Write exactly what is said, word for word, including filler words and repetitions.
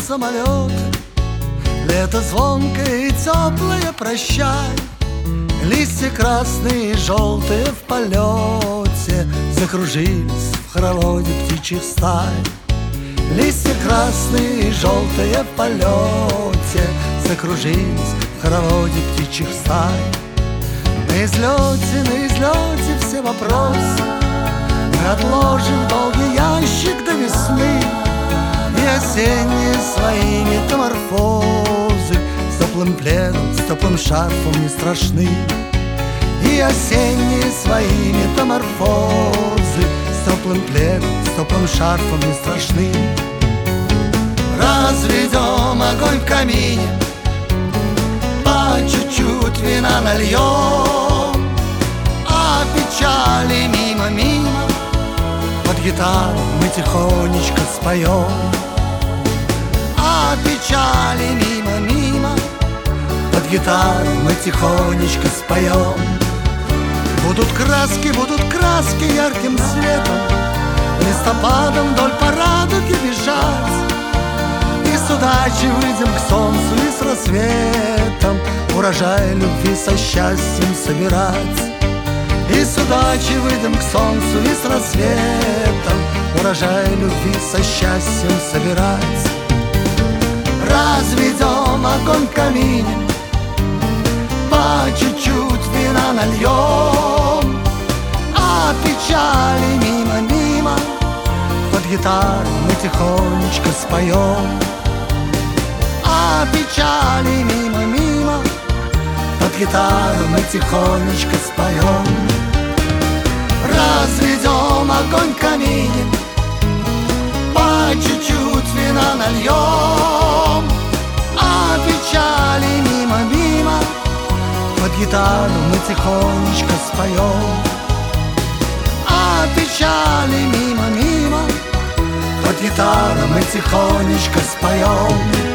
самолеты, лето звонкое и теплое прощай. Листья красные и желтые в полете закружились в хороводе птичьих стай. Листья красные и желтые в полете закружились в хороводе птичьих стай. На излете, на излете все вопросы мы отложим в долгий ящик до весны. И осенние свои метаморфозы с теплым пледом, с теплым шарфом не страшны. И осенние свои метаморфозы с теплым пледом, с теплым шарфом не страшны. Разведем огонь в камине, по чуть-чуть вина нальем, а печали мимо-мимо под гитару мы тихонечко споем. А печали мимо-мимо под гитару мы тихонечко споем. Будут краски, будут краски ярким светом листопадом вдоль по Радуге бежать. И с удачей выйдем к солнцу и с рассветом урожай любви со счастьем собирать. И с удачей выйдем к солнцу и с рассветом урожай любви со счастьем собирать. Разведем огонь в камине, по чуть-чуть вина нальем, а печали мимо-мимо под гитару мы тихонечко споем. А печали мимо-мимо под гитару мы тихонечко споем. Разведем огонь в камине, по чуть-чуть вина нальем, а печали мимо-мимо под гитару мы тихонечко споем. А печали мимо-мимо под гитару мы тихонечко споем.